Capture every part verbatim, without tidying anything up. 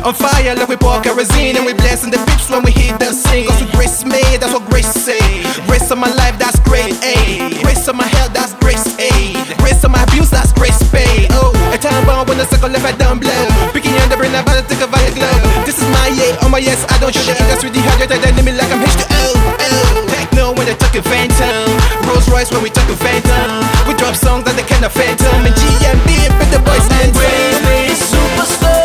On fire like we pour kerosene, and we blessing the beats when we hit the scene. Cause we grace made, that's what grace say. Grace on my life, that's great aid. Grace on my health, that's grace aid. Grace on my abuse, that's grace paid. Oh, a time bomb when the circle left I down blow. Picking on the brain, I'm about to take a via glow. This is my yeah, on my yes, I don't show the industry dehydrated enemy like I'm H two O. Oh, techno when they talking phantom. Rolls Royce when we talking phantom. We drop songs that they kind of phantom. And G M B, but the boys and Grace made superstar.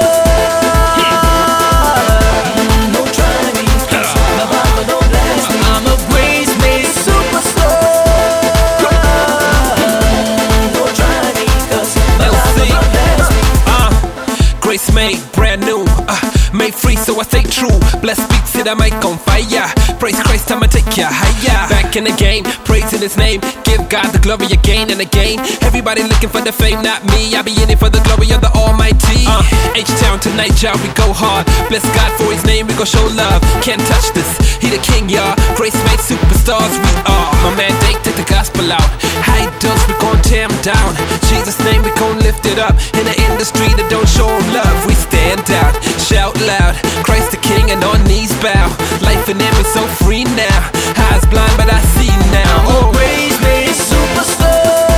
Grace made brand new, uh, made free so I stay true. Blessed beats it I make on fire. Praise Christ, I'ma take ya higher. Back in the game, praising his name. Give God the glory again and again. Everybody looking for the fame, not me. I be in it for the glory of the Almighty. uh, H-Town tonight, y'all, we go hard. Bless God for his name, we gon' show love. Can't touch this, he the king, y'all. Grace made superstars, we are. My mandate, take the gospel out. High dose, we gon' tear him down. Jesus' name, we gon' lift it up. In the industry that don't show him love, we stand out, shout loud. Christ the King and on knees bow. Life in him is so free now. Eyes blind but I see now. Oh, Grace made superstar.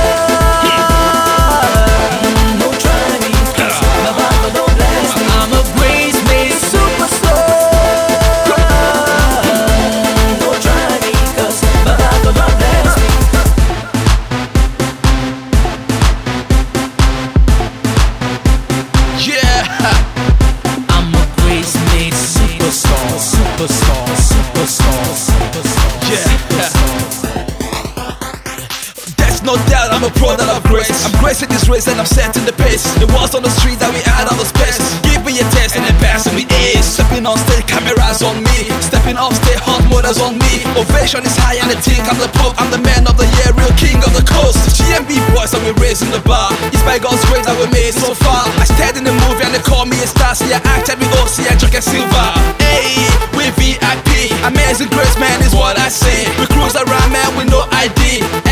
No trying me, cause my Bible don't bless me. I'm a grace made superstar. No trying me, cause my Bible don't bless me. yeah. I'm a grace made superstar, superstar, superstar, superstar. Yeah. There's no doubt I'm a product of grace. I'm gracing this race and I'm setting the pace. The walls on the street that we add on the space. Give me a test and then passing me ace. Stepping on stage, cameras on me. Stepping off stage, hot motors on me. Ovation is high and they think I'm the Pope. I'm the man of the year, real king of the coast. G M B boys, I've been raising the bar. It's by God's grace that we made so far. I starred in the movie and they call me a star. See I act at me O C, I drink a silver. Hey, we V I P. Amazing grace, man, is what I say. We cruise around, man, with no I D.